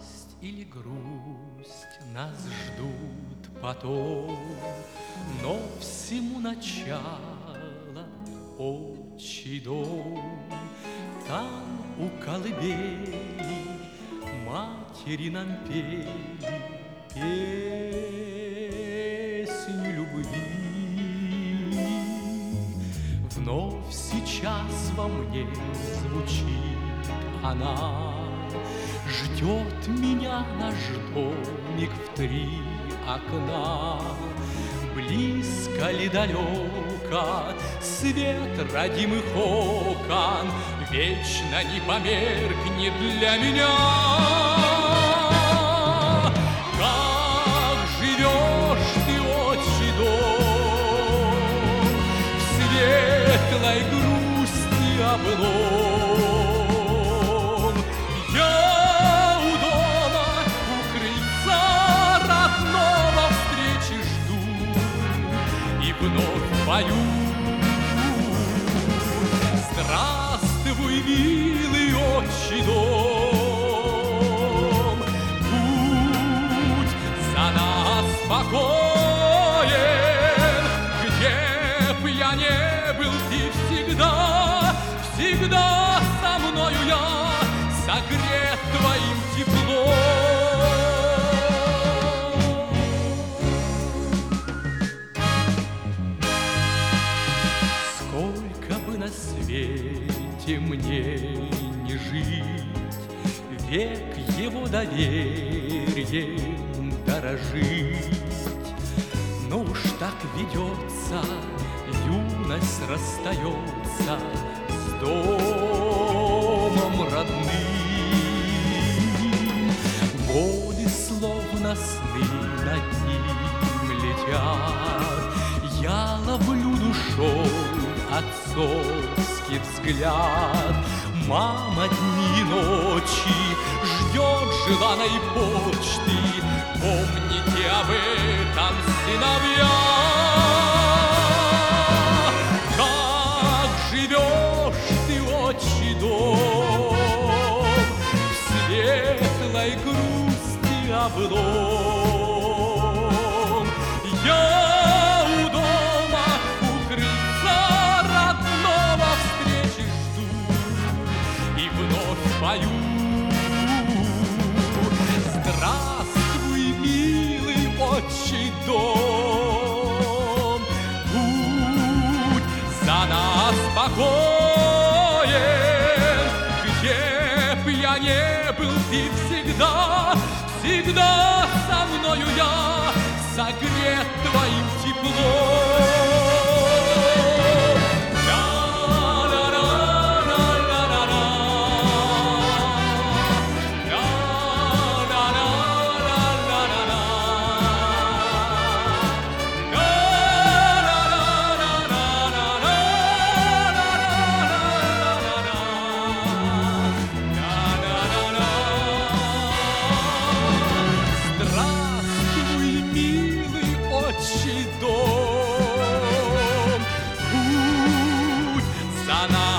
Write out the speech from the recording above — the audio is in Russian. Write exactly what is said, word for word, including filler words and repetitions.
Радость или грусть нас ждут потом, но всему начало отчий дом. Там у колыбели матери нам пели песню любви. Вновь сейчас во мне звучит она, ждет меня наш домик в три окна. Близко ли далеко свет родимых окон вечно не померкнет для меня? Как живешь ты, отчий дом, в светлой грусти облом? Я у дома, у крыльца родного встречи жду и вновь пою. Здравствуй, милый отчий дом, путь за нас спокоен. Где б я не был, ты всегда, всегда со мною я, согрет твоим теплом. Сколько бы на свете мне не жить, век его доверием дорожить. Но уж так ведется, юность расстается с домом родным. Годы словно сны над ним летят, я ловлю душой отцовский взгляд. Мама дни и ночи ждет желанной почты, помните об этом, сыновья. Как живешь ты, отчий дом, в светлой грусти облом? Я у дома, у крыльца родного встречи жду и вновь пою. Здравствуй, милый отчий дом, путь за нас спокоен. Где б я не был, ты всегда, всегда со мною я, согрет твоим теплом. Отчий дом, путь за нами.